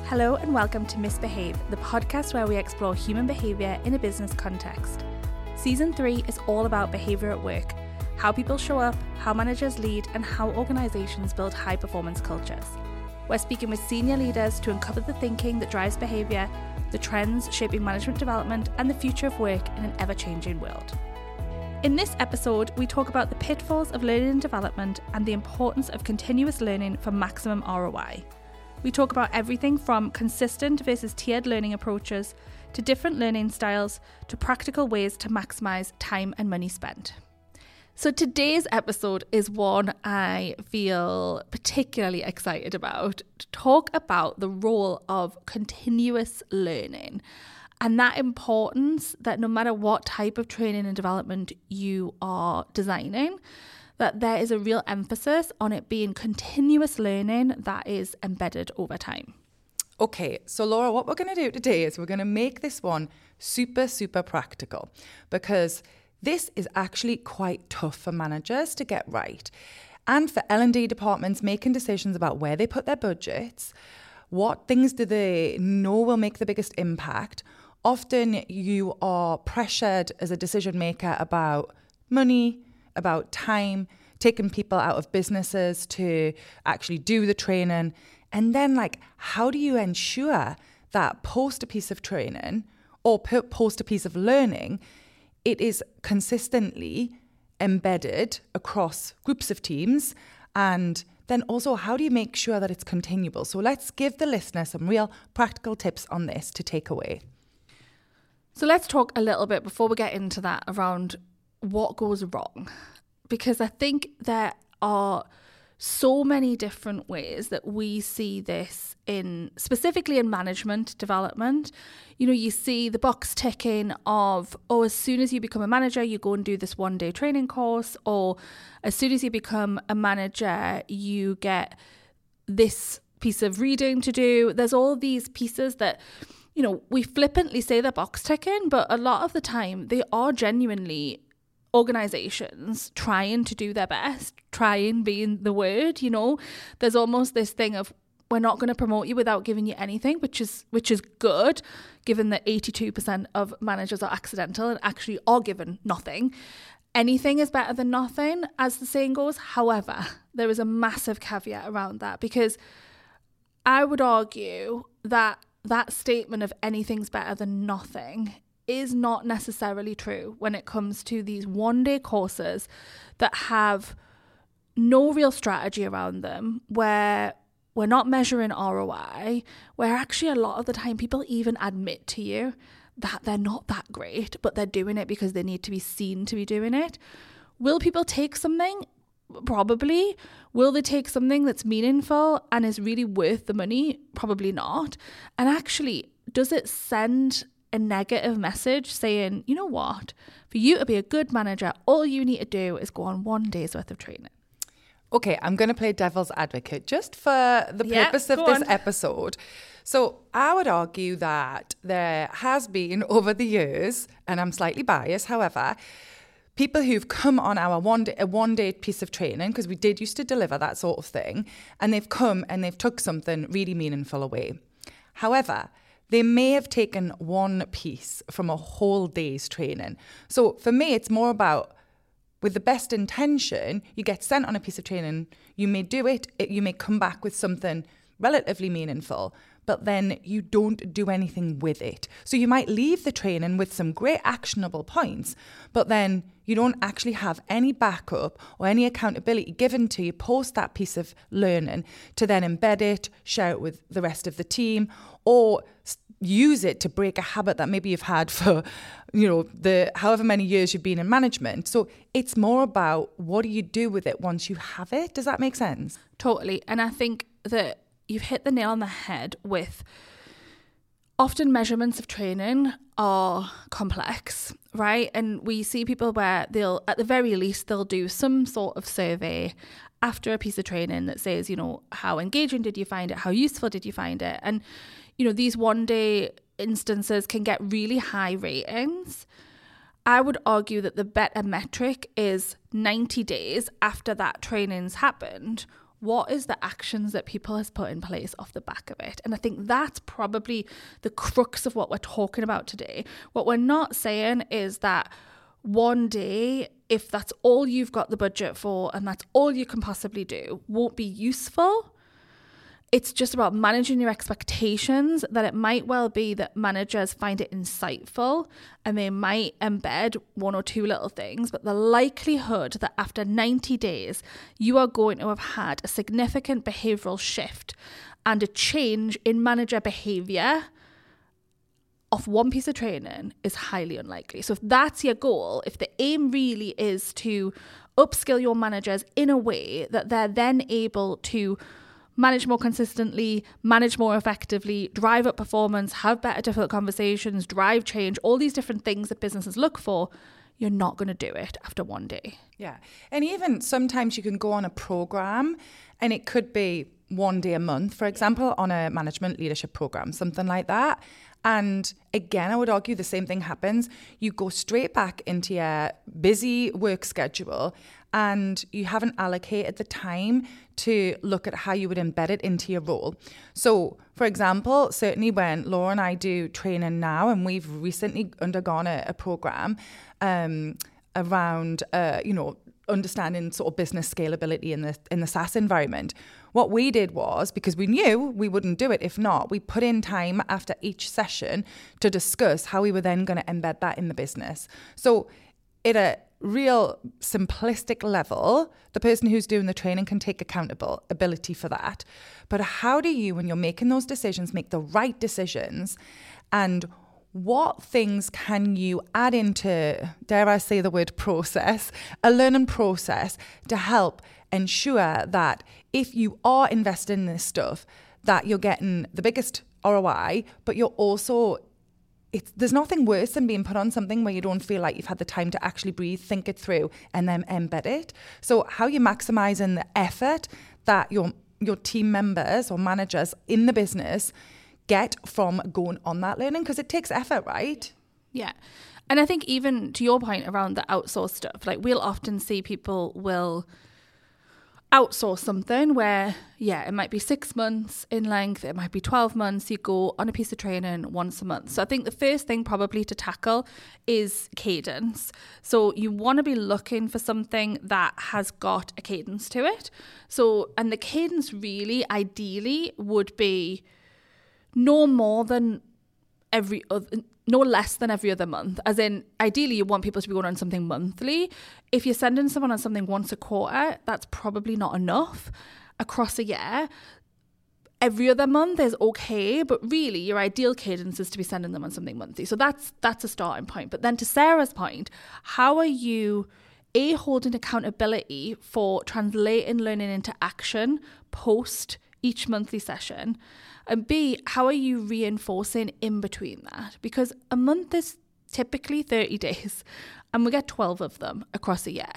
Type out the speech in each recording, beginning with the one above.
Hello and welcome to Misbehave, the podcast where we explore human behaviour in a business context. Season 3 is all about behaviour at work, how people show up, how managers lead, and how organisations build high-performance cultures. We're speaking with senior leaders to uncover the thinking that drives behaviour, the trends shaping management development, and the future of work in an ever-changing world. In this episode, we talk about the pitfalls of learning and development and the importance of continuous learning for maximum ROI. We talk about everything from consistent versus tiered learning approaches to different learning styles to practical ways to maximise time and money spent. So today's episode is one I feel particularly excited about, to talk about the role of continuous learning and that importance that no matter what type of training and development you are designing, that there is a real emphasis on it being continuous learning that is embedded over time. Okay, so Laura, what we're going to do today is we're going to make this one super practical, because this is actually quite tough for managers to get right, and for L&D departments making decisions about where they put their budgets, what things do they know will make the biggest impact. Often you are pressured as a decision maker about money, about time, taking people out of businesses to actually do the training. And then, how do you ensure that post a piece of training or post a piece of learning, it is consistently embedded across groups of teams? And then also, how do you make sure that it's continual? So let's give the listener some real practical tips on this to take away. So let's talk a little bit before we get into that around what goes wrong, because I think there are so many different ways that we see this specifically in management development. You know, you see the box ticking of, as soon as you become a manager, you go and do this 1-day training course, or as soon as you become a manager, you get this piece of reading to do. There's all these pieces that, you know, we flippantly say they're box ticking, but a lot of the time they are genuinely organizations trying to do their best, trying being the word. You know, there's almost this thing of, we're not going to promote you without giving you anything, which is good, given that 82% of managers are accidental and actually are given nothing. Anything is better than nothing, as the saying goes. However, there is a massive caveat around that, because I would argue that that statement of anything's better than nothing is not necessarily true when it comes to these 1-day courses that have no real strategy around them, where we're not measuring ROI, where actually a lot of the time people even admit to you that they're not that great, but they're doing it because they need to be seen to be doing it. Will people take something? Probably. Will they take something that's meaningful and is really worth the money? Probably not. And actually, does it send a negative message saying, you know what, for you to be a good manager, all you need to do is go on 1 day's worth of training? Okay, I'm going to play devil's advocate just for the purpose of this episode. So I would argue that there has been over the years, and I'm slightly biased, however, people who've come on our one day piece of training, because we did used to deliver that sort of thing, and they've come and they've took something really meaningful away. However, they may have taken one piece from a whole day's training. So for me, it's more about, with the best intention, you get sent on a piece of training, you may do it, you may come back with something relatively meaningful, but then you don't do anything with it. So you might leave the training with some great actionable points, but then you don't actually have any backup or any accountability given to you post that piece of learning to then embed it, share it with the rest of the team, or use it to break a habit that maybe you've had for, the however many years you've been in management. So it's more about, what do you do with it once you have it? Does that make sense? Totally. And I think that you've hit the nail on the head with, often measurements of training are complex, right? And we see people where at the very least, they'll do some sort of survey after a piece of training that says, how engaging did you find it? How useful did you find it? And, these 1-day instances can get really high ratings. I would argue that the better metric is 90 days after that training's happened. what is the actions that people has put in place off the back of it? And I think that's probably the crux of what we're talking about today. What we're not saying is that one day, if that's all you've got the budget for and that's all you can possibly do, won't be useful. It's just about managing your expectations, that it might well be that managers find it insightful and they might embed one or two little things, but the likelihood that after 90 days, you are going to have had a significant behavioural shift and a change in manager behaviour off one piece of training is highly unlikely. So if that's your goal, if the aim really is to upskill your managers in a way that they're then able to manage more consistently, manage more effectively, drive up performance, have better difficult conversations, drive change, all these different things that businesses look for, you're not going to do it after one day. Yeah. And even sometimes you can go on a program and it could be one day a month, for example, on a management leadership program, something like that. And again, I would argue the same thing happens. You go straight back into your busy work schedule and you haven't allocated the time to look at how you would embed it into your role. So, for example, certainly when Laura and I do training now, and we've recently undergone a program around, understanding sort of business scalability in the SaaS environment. What we did was, because we knew we wouldn't do it if not, we put in time after each session to discuss how we were then going to embed that in the business. So at a real simplistic level, the person who's doing the training can take accountability for that. But how do you, when you're making those decisions, make the right decisions? And what things can you add into, dare I say the word process, a learning process to help ensure that if you are investing in this stuff, that you're getting the biggest ROI, but you're also, there's nothing worse than being put on something where you don't feel like you've had the time to actually breathe, think it through, and then embed it. So how you're maximizing the effort that your team members or managers in the business get from going on that learning, because it takes effort, right? Yeah. And I think even to your point around the outsourced stuff, like we'll often see people will outsource something where, it might be 6 months in length, it might be 12 months, you go on a piece of training once a month. So I think the first thing probably to tackle is cadence. So you want to be looking for something that has got a cadence to it. So, and the cadence really ideally would be no less than every other month. As in, ideally, you want people to be going on something monthly. If you're sending someone on something once a quarter, that's probably not enough across a year. Every other month is okay, but really your ideal cadence is to be sending them on something monthly. So that's a starting point. But then to Sarah's point, how are you holding accountability for translating learning into action post each monthly session? And B, how are you reinforcing in between that? Because a month is typically 30 days and we get 12 of them across a year.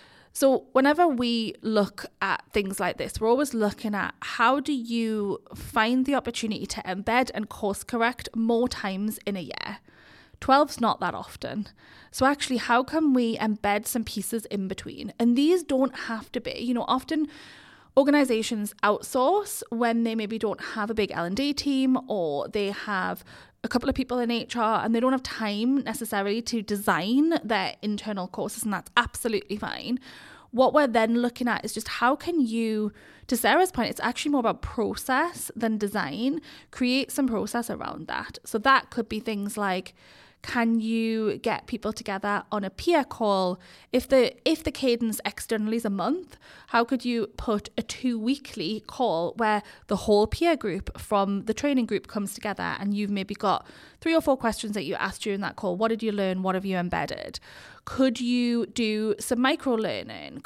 So whenever we look at things like this, we're always looking at how do you find the opportunity to embed and course correct more times in a year? 12's not that often. So actually, how can we embed some pieces in between? And these don't have to be, often organizations outsource when they maybe don't have a big L&D team, or they have a couple of people in HR and they don't have time necessarily to design their internal courses, and that's absolutely fine. What we're then looking at is just how can you, to Sarah's point, it's actually more about process than design, create some process around that. So that could be things like, can you get people together on a peer call? If the cadence externally is a month, how could you put a 2-weekly call where the whole peer group from the training group comes together and you've maybe got 3 or 4 questions that you asked during that call? What did you learn? What have you embedded? Could you do some micro learning?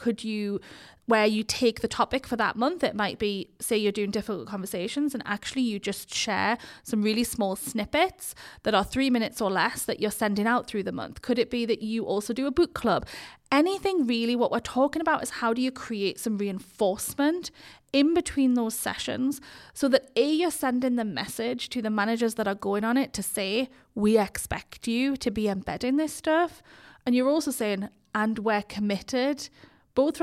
Where you take the topic for that month, it might be, say you're doing difficult conversations and actually you just share some really small snippets that are 3 minutes or less that you're sending out through the month. Could it be that you also do a book club? Anything really. What we're talking about is how do you create some reinforcement in between those sessions so that you're sending the message to the managers that are going on it to say, we expect you to be embedding this stuff. And you're also saying, and we're committed, both from a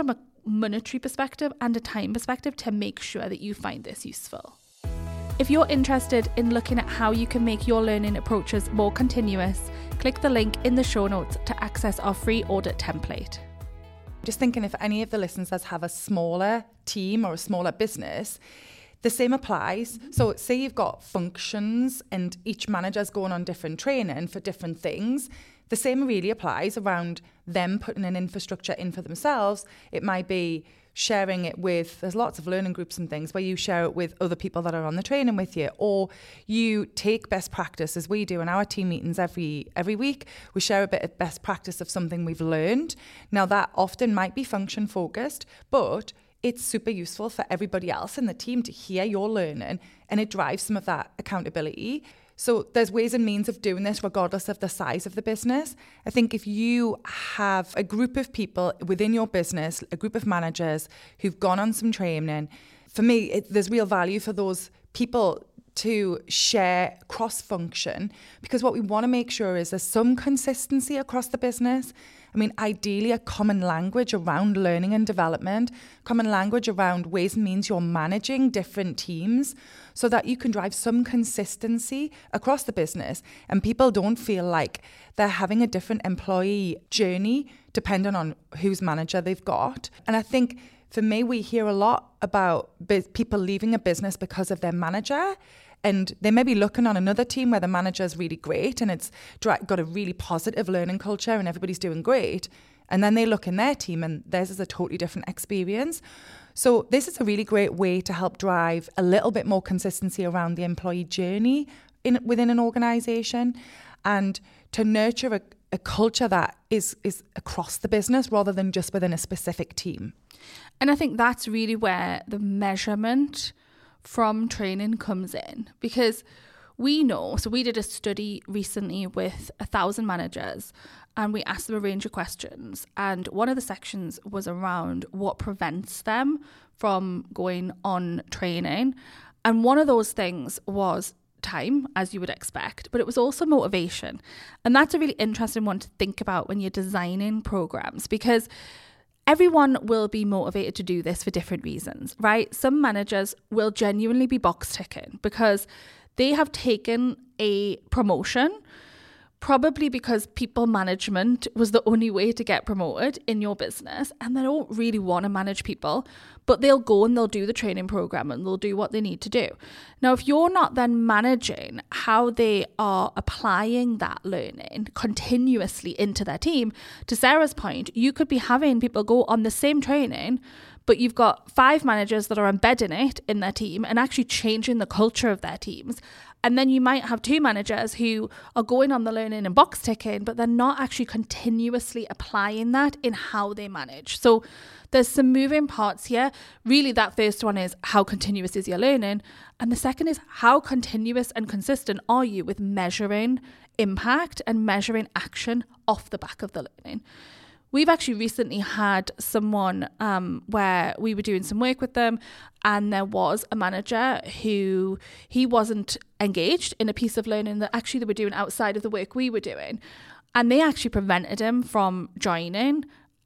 monetary perspective and a time perspective to make sure that you find this useful. If you're interested in looking at how you can make your learning approaches more continuous, click the link in the show notes to access our free audit template. Just thinking if any of the listeners have a smaller team or a smaller business, the same applies. So say you've got functions and each manager's going on different training for different things. The same really applies around them putting an infrastructure in for themselves. It might be sharing it with, there's lots of learning groups and things where you share it with other people that are on the training with you, or you take best practice, as we do in our team meetings every week. We share a bit of best practice of something we've learned. Now that often might be function focused, but it's super useful for everybody else in the team to hear your learning, and it drives some of that accountability. So there's ways and means of doing this regardless of the size of the business. I think if you have a group of people within your business, a group of managers who've gone on some training, for me, there's real value for those people to share cross-function, because what we want to make sure is there's some consistency across the business. I mean, ideally a common language around learning and development, common language around ways and means you're managing different teams so that you can drive some consistency across the business and people don't feel like they're having a different employee journey depending on whose manager they've got. And I think for me, we hear a lot about people leaving a business because of their manager, and they may be looking on another team where the manager is really great and it's got a really positive learning culture and everybody's doing great. And then they look in their team and theirs is a totally different experience. So this is a really great way to help drive a little bit more consistency around the employee journey within an organisation, and to nurture a culture that is across the business rather than just within a specific team. And I think that's really where the measurement from training comes in, because we know, so we did a study recently with 1,000 managers and we asked them a range of questions, and one of the sections was around what prevents them from going on training, and one of those things was time, as you would expect, but it was also motivation. And that's a really interesting one to think about when you're designing programs, because everyone will be motivated to do this for different reasons, right? Some managers will genuinely be box ticking because they have taken a promotion, probably because people management was the only way to get promoted in your business, and they don't really want to manage people, but they'll go and they'll do the training program and they'll do what they need to do. Now, if you're not then managing how they are applying that learning continuously into their team, to Sarah's point, you could be having people go on the same training, but you've got 5 managers that are embedding it in their team and actually changing the culture of their teams. And then you might have 2 managers who are going on the learning and box ticking, but they're not actually continuously applying that in how they manage. So there's some moving parts here. Really, that first one is how continuous is your learning? And the second is how continuous and consistent are you with measuring impact and measuring action off the back of the learning? We've actually recently had someone where we were doing some work with them, and there was a manager who he wasn't engaged in a piece of learning that actually they were doing outside of the work we were doing. And they actually prevented him from joining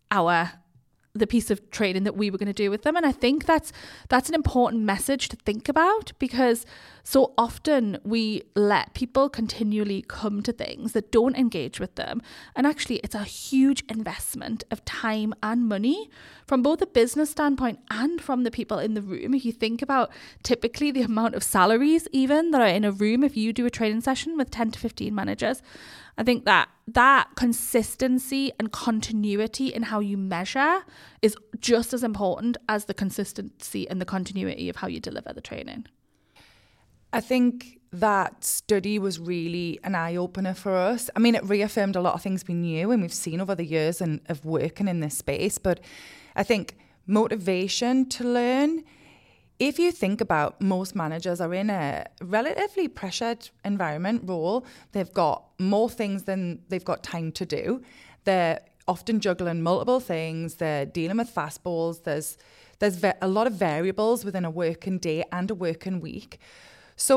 the piece of training that we were going to do with them. And I think that's an important message to think about, because so often we let people continually come to things that don't engage with them. And actually it's a huge investment of time and money from both a business standpoint and from the people in the room. If you think about typically the amount of salaries even that are in a room, if you do a training session with 10 to 15 managers, I think that consistency and continuity in how you measure is just as important as the consistency and the continuity of how you deliver the training. I think that study was really an eye-opener for us. I mean, it reaffirmed a lot of things we knew and we've seen over the years and of working in this space. But I think motivation to learn, if you think about, most managers are in a relatively pressured environment role. They've got more things than they've got time to do. They're often juggling multiple things. They're dealing with fastballs. There's a lot of variables within a working day and a working week. So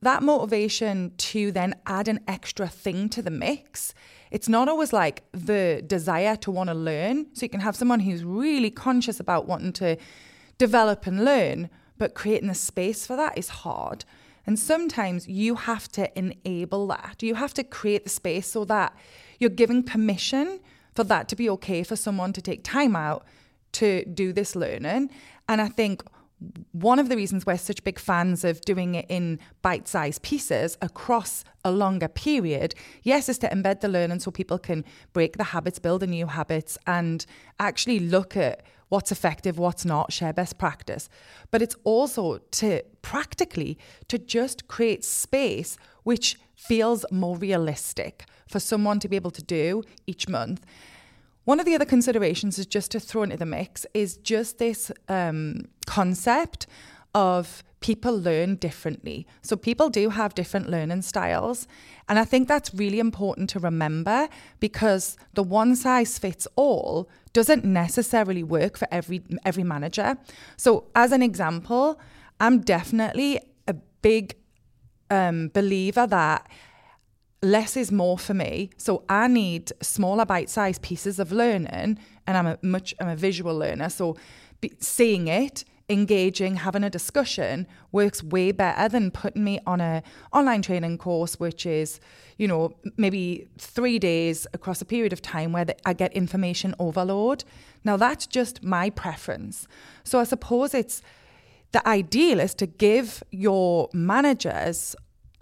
that motivation to then add an extra thing to the mix, it's not always like the desire to want to learn. So you can have someone who's really conscious about wanting to develop and learn, but creating the space for that is hard. And sometimes you have to enable that. You have to create the space so that you're giving permission for that to be okay for someone to take time out to do this learning. And I think one of the reasons we're such big fans of doing it in bite-sized pieces across a longer period, yes, is to embed the learning so people can break the habits, build the new habits, and actually look at what's effective, what's not, share best practice. But it's also to practically to just create space which feels more realistic for someone to be able to do each month. One of the other considerations is just to throw into the mix is just this concept of people learn differently. So people do have different learning styles. And I think that's really important to remember, because the one size fits all doesn't necessarily work for every manager. So as an example, I'm definitely a big believer that less is more for me. So I need smaller bite-sized pieces of learning, and I'm a visual learner. So seeing it, engaging, having a discussion works way better than putting me on a online training course, which is, maybe 3 days across a period of time where I get information overload. Now that's just my preference. So I suppose it's the ideal is to give your managers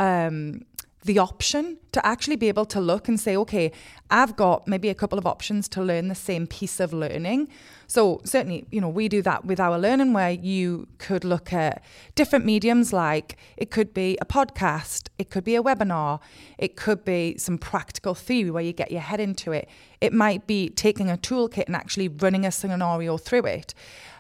the option to actually be able to look and say, okay, I've got maybe a couple of options to learn the same piece of learning. So certainly, we do that with our learning, where you could look at different mediums, like it could be a podcast, it could be a webinar, it could be some practical theory where you get your head into it. It might be taking a toolkit and actually running a scenario through it.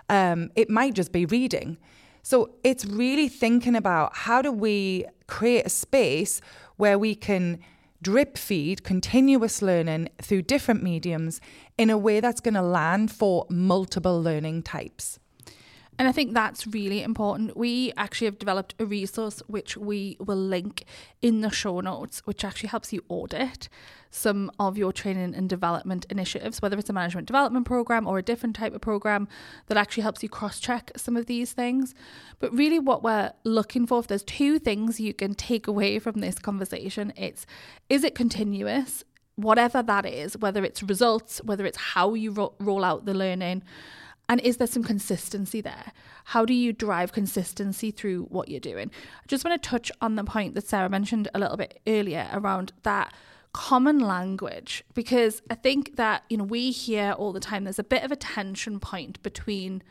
It might just be reading. So it's really thinking about how do we create a space where we can drip feed continuous learning through different mediums in a way that's going to land for multiple learning types. And I think that's really important. We actually have developed a resource which we will link in the show notes, which actually helps you audit some of your training and development initiatives, whether it's a management development program or a different type of program that actually helps you cross-check some of these things. But really what we're looking for, if there's two things you can take away from this conversation, is it continuous? Whatever that is, whether it's results, whether it's how you roll out the learning, and is there some consistency there? How do you drive consistency through what you're doing? I just want to touch on the point that Sarah mentioned a little bit earlier around that common language, because I think that, we hear all the time there's a bit of a tension point between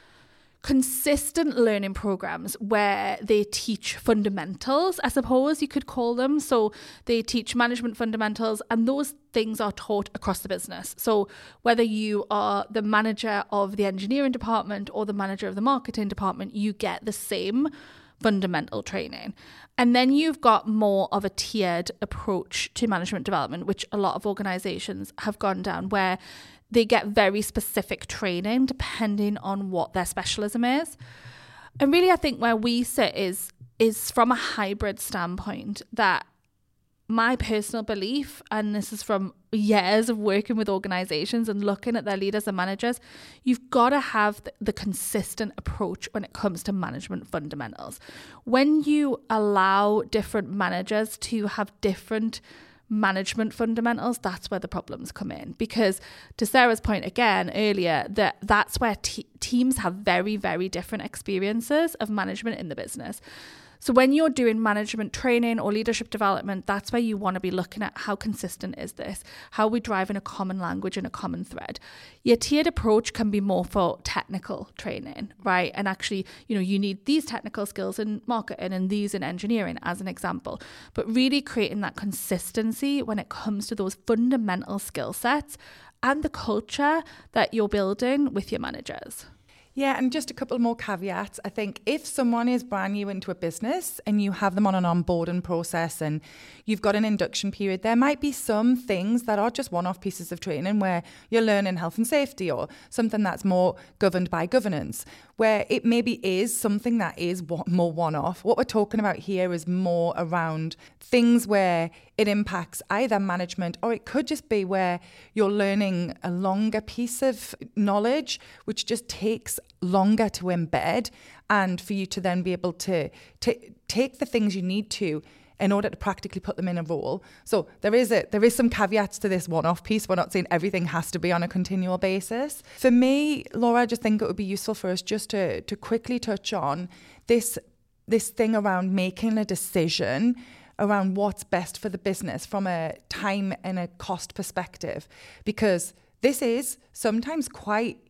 consistent learning programs where they teach fundamentals, I suppose you could call them. So they teach management fundamentals, and those things are taught across the business. So whether you are the manager of the engineering department or the manager of the marketing department, you get the same fundamental training. And then you've got more of a tiered approach to management development, which a lot of organizations have gone down, where they get very specific training depending on what their specialism is. And really, I think where we sit is from a hybrid standpoint, that my personal belief, and this is from years of working with organizations and looking at their leaders and managers, you've got to have the consistent approach when it comes to management fundamentals. When you allow different managers to have different management fundamentals, that's where the problems come in. Because to Sarah's point again earlier, that's where teams have very, very different experiences of management in the business. So when you're doing management training or leadership development, that's where you want to be looking at how consistent is this? How are we driving a common language and a common thread? Your tiered approach can be more for technical training, right? And actually, you need these technical skills in marketing and these in engineering as an example. But really creating that consistency when it comes to those fundamental skill sets and the culture that you're building with your managers. Yeah, and just a couple more caveats. I think if someone is brand new into a business and you have them on an onboarding process and you've got an induction period, there might be some things that are just one-off pieces of training where you're learning health and safety or something that's more governed by governance, where it maybe is something that is more one-off. What we're talking about here is more around things where it impacts either management, or it could just be where you're learning a longer piece of knowledge, which just takes longer to embed, and for you to then be able to take the things you need to in order to practically put them in a role. So there is some caveats to this one-off piece. We're not saying everything has to be on a continual basis. For me, Laura, I just think it would be useful for us just to quickly touch on this thing around making a decision around what's best for the business from a time and a cost perspective, because this is sometimes quite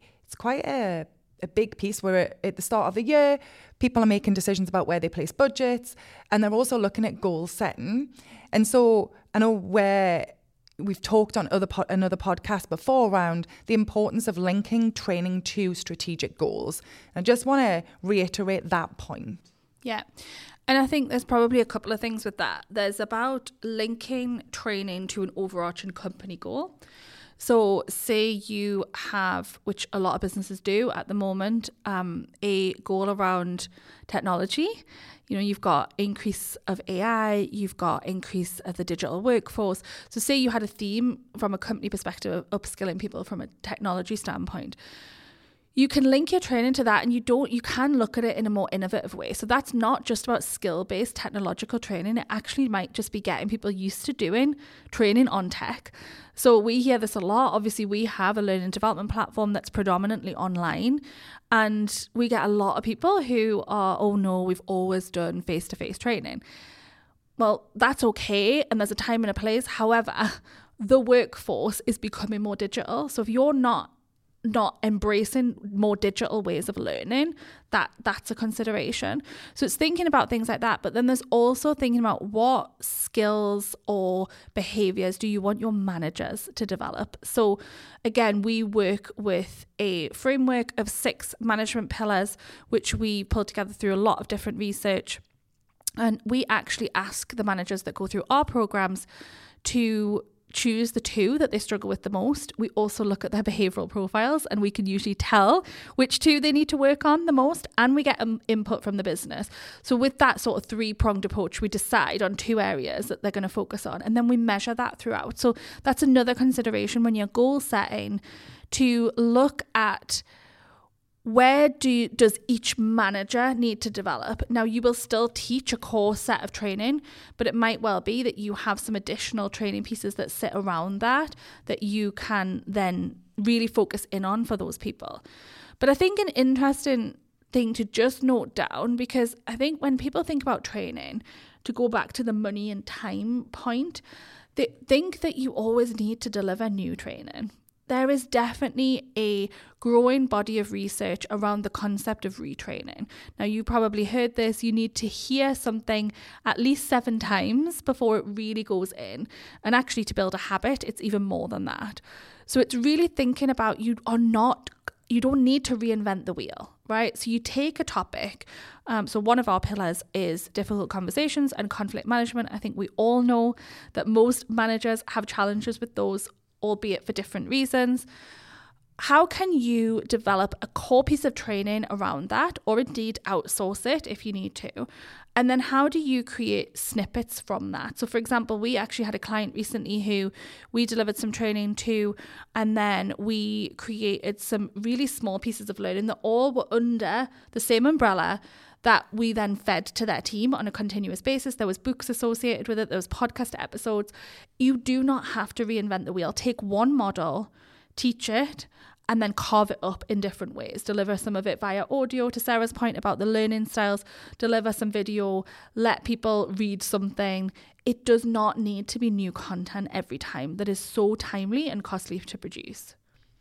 a big piece where at the start of the year, people are making decisions about where they place budgets, and they're also looking at goal setting. And so I know where we've talked on another podcast before around the importance of linking training to strategic goals. I just want to reiterate that point. Yeah. And I think there's probably a couple of things with that. There's about linking training to an overarching company goal. So say you have, which a lot of businesses do at the moment, a goal around technology. You've got increase of AI, you've got increase of the digital workforce. So say you had a theme from a company perspective of upskilling people from a technology standpoint. You can link your training to that, and you can look at it in a more innovative way. So that's not just about skill-based technological training. It actually might just be getting people used to doing training on tech. So we hear this a lot. Obviously, we have a learning development platform that's predominantly online, and we get a lot of people who are, oh no, we've always done face-to-face training. Well, that's okay, and there's a time and a place. However, the workforce is becoming more digital. So if you're not embracing more digital ways of learning, that's a consideration. So it's thinking about things like that, but then there's also thinking about what skills or behaviors do you want your managers to develop. So again, we work with a framework of 6 management pillars, which we pulled together through a lot of different research. And we actually ask the managers that go through our programs to choose the 2 that they struggle with the most. We also look at their behavioural profiles, and we can usually tell which 2 they need to work on the most, and we get input from the business. So with that sort of 3-pronged approach, we decide on 2 areas that they're going to focus on, and then we measure that throughout. So that's another consideration when you're goal setting, to look at where does each manager need to develop? Now, you will still teach a core set of training, but it might well be that you have some additional training pieces that sit around that you can then really focus in on for those people. But I think an interesting thing to just note down, because I think when people think about training, to go back to the money and time point, they think that you always need to deliver new training. There is definitely a growing body of research around the concept of retraining. Now, you probably heard this. You need to hear something at least 7 times before it really goes in. And actually, to build a habit, it's even more than that. So it's really thinking about you don't need to reinvent the wheel, right? So you take a topic. So one of our pillars is difficult conversations and conflict management. I think we all know that most managers have challenges with those, albeit for different reasons. How can you develop a core piece of training around that, or indeed outsource it if you need to? And then how do you create snippets from that? So for example, we actually had a client recently who we delivered some training to, and then we created some really small pieces of learning that all were under the same umbrella that we then fed to their team on a continuous basis. There was books associated with it. There was podcast episodes. You do not have to reinvent the wheel. Take one model, teach it, and then carve it up in different ways. Deliver some of it via audio, to Sarah's point about the learning styles. Deliver some video. Let people read something. It does not need to be new content every time that is so timely and costly to produce.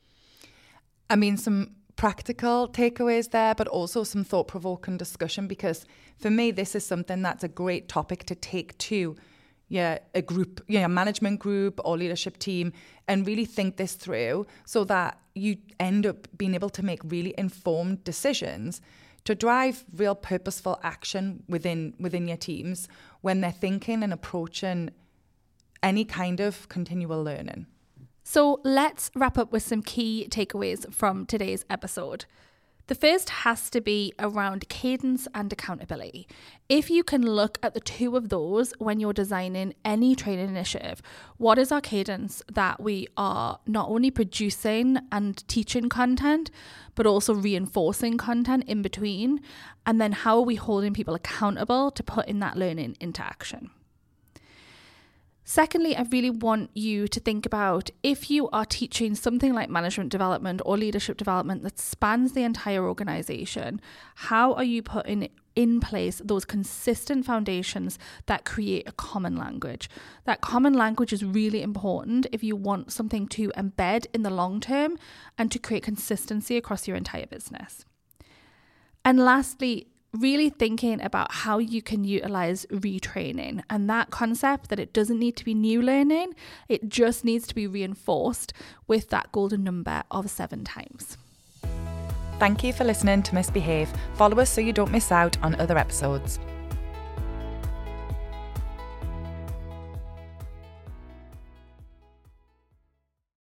I mean, some practical takeaways there, but also some thought-provoking discussion, because for me, this is something that's a great topic to take to a group, a management group or leadership team, and really think this through so that you end up being able to make really informed decisions to drive real purposeful action within your teams when they're thinking and approaching any kind of continual learning. So let's wrap up with some key takeaways from today's episode. The first has to be around cadence and accountability. If you can look at the two of those when you're designing any training initiative, what is our cadence that we are not only producing and teaching content, but also reinforcing content in between? And then how are we holding people accountable to putting that learning into action? Secondly, I really want you to think about if you are teaching something like management development or leadership development that spans the entire organization, how are you putting in place those consistent foundations that create a common language? That common language is really important if you want something to embed in the long term and to create consistency across your entire business. And lastly, really thinking about how you can utilize retraining and that concept that it doesn't need to be new learning, it just needs to be reinforced with that golden number of 7 times. Thank you for listening to Misbehave. Follow us so you don't miss out on other episodes.